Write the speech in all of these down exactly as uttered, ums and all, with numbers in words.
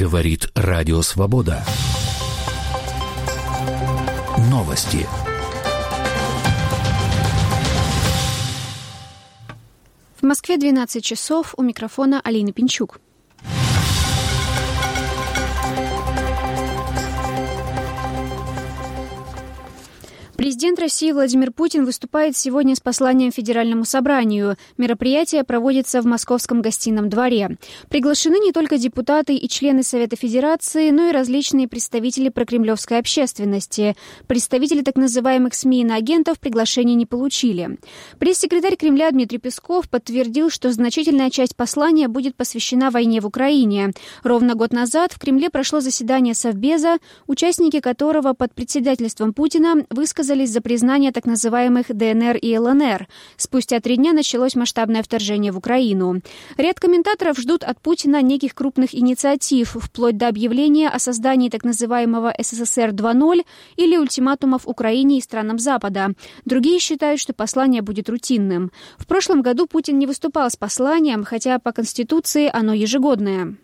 Говорит Радио Свобода. Новости. В Москве двенадцать часов. У микрофона Алина Пинчук. Президент России Владимир Путин выступает сегодня с посланием Федеральному собранию. Мероприятие проводится в Московском гостином дворе. Приглашены не только депутаты и члены Совета Федерации, но и различные представители прокремлевской общественности. Представители так называемых СМИ и иноагентов приглашений не получили. Пресс-секретарь Кремля Дмитрий Песков подтвердил, что значительная часть послания будет посвящена войне в Украине. Ровно год назад в Кремле прошло заседание Совбеза, участники которого под председательством Путина высказали за признание так называемых ДНР и ЛНР. Спустя три дня началось масштабное вторжение в Украину. Ряд комментаторов ждут от Путина неких крупных инициатив, вплоть до объявления о создании так называемого СССР два ноль или ультиматумов Украине и странам Запада. Другие считают, что послание будет рутинным. В прошлом году Путин не выступал с посланием, хотя по Конституции оно ежегодное.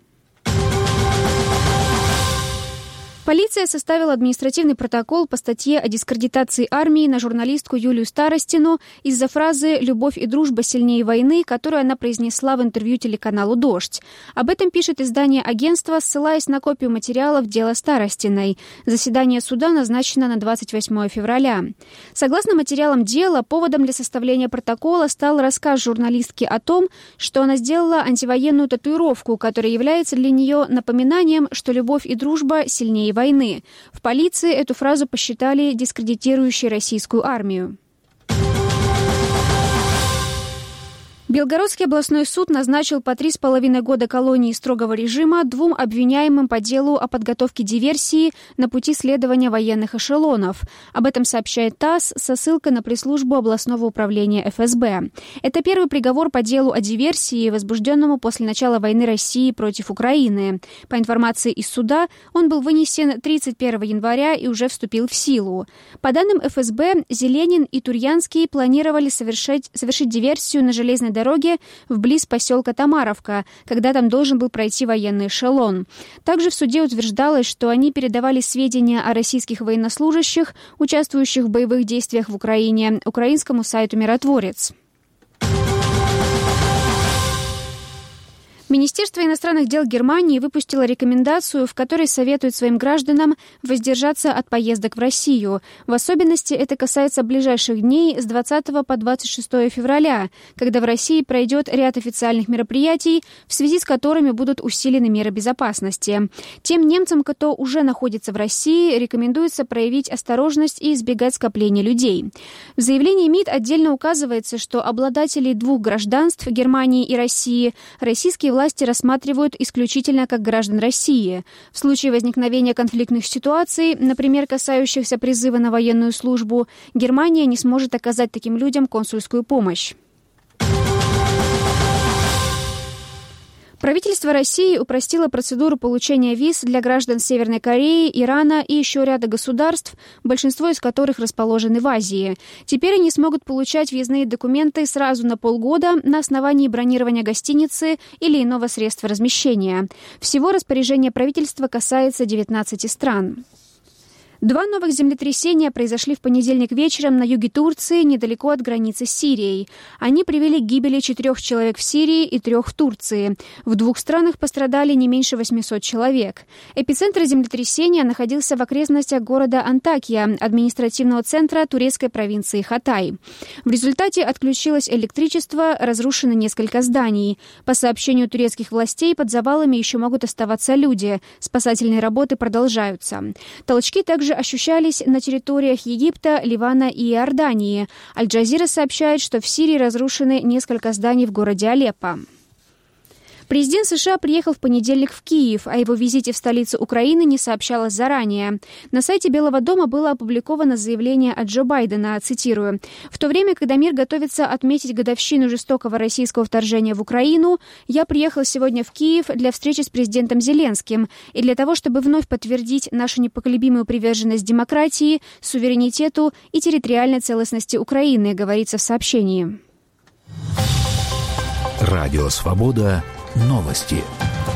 Полиция составила административный протокол по статье о дискредитации армии на журналистку Юлию Старостину из-за фразы «любовь и дружба сильнее войны», которую она произнесла в интервью телеканалу «Дождь». Об этом пишет издание агентства, ссылаясь на копию материалов дела Старостиной. Заседание суда назначено на двадцать восьмое февраля. Согласно материалам дела, поводом для составления протокола стал рассказ журналистки о том, что она сделала антивоенную татуировку, которая является для нее напоминанием, что любовь и дружба сильнее войны. В полиции эту фразу посчитали дискредитирующей российскую армию. Белгородский областной суд назначил по три с половиной года колонии строгого режима двум обвиняемым по делу о подготовке диверсии на пути следования военных эшелонов. Об этом сообщает ТАСС со ссылкой на пресс-службу областного управления эф эс бэ. Это первый приговор по делу о диверсии, возбужденному после начала войны России против Украины. По информации из суда, он был вынесен тридцать первого января и уже вступил в силу. По данным эф эс бэ, Зеленин и Турьянский планировали совершить, совершить диверсию на железной дороге дороге вблизи поселка Тамаровка, когда там должен был пройти военный эшелон. Также в суде утверждалось, что они передавали сведения о российских военнослужащих, участвующих в боевых действиях в Украине, украинскому сайту «Миротворец». Министерство иностранных дел Германии выпустило рекомендацию, в которой советует своим гражданам воздержаться от поездок в Россию. В особенности это касается ближайших дней с двадцатого по двадцать шестое февраля, когда в России пройдет ряд официальных мероприятий, в связи с которыми будут усилены меры безопасности. Тем немцам, кто уже находится в России, рекомендуется проявить осторожность и избегать скопления людей. В заявлении МИД отдельно указывается, что обладателей двух гражданств Германии и России российские власти власти рассматривают исключительно как граждан России. В случае возникновения конфликтных ситуаций, например, касающихся призыва на военную службу, Германия не сможет оказать таким людям консульскую помощь. Правительство России упростило процедуру получения виз для граждан Северной Кореи, Ирана и еще ряда государств, большинство из которых расположены в Азии. Теперь они смогут получать въездные документы сразу на полгода на основании бронирования гостиницы или иного средства размещения. Всего распоряжение правительства касается девятнадцати стран. Два новых землетрясения произошли в понедельник вечером на юге Турции, недалеко от границы с Сирией. Они привели к гибели четырех человек в Сирии и трех в Турции. В двух странах пострадали не меньше восьмисот человек. Эпицентр землетрясения находился в окрестностях города Антакия, административного центра турецкой провинции Хатай. В результате отключилось электричество, разрушено несколько зданий. По сообщению турецких властей, под завалами еще могут оставаться люди. Спасательные работы продолжаются. Толчки также ощущались на территориях Египта, Ливана и Иордании. Аль-Джазира сообщает, что в Сирии разрушены несколько зданий в городе Алеппо. Президент США приехал в понедельник в Киев, о его визите в столицу Украины не сообщалось заранее. На сайте Белого дома было опубликовано заявление от Джо Байдена, цитирую: «В то время, когда мир готовится отметить годовщину жестокого российского вторжения в Украину, я приехал сегодня в Киев для встречи с президентом Зеленским и для того, чтобы вновь подтвердить нашу непоколебимую приверженность демократии, суверенитету и территориальной целостности Украины», говорится в сообщении. Радио «Свобода». Новости.